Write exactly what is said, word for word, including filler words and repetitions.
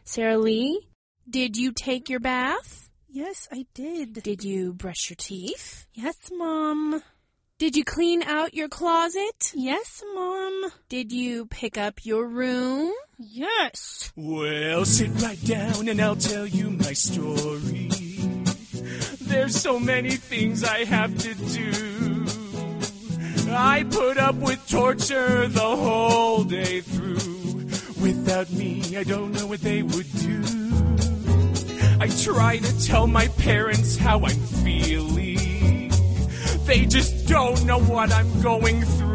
Sarah Lee, did you take your bath? Yes, I did. Did you brush your teeth? Yes, Mom. Did you clean out your closet? Yes, Mom. Did you pick up your room? Yes. Well, sit right down and I'll tell you my story. There's so many things I have to do. I put up with torture the whole day through. Without me, I don't know what they would do. I try to tell my parents how I'm feeling. They just don't know what I'm going through.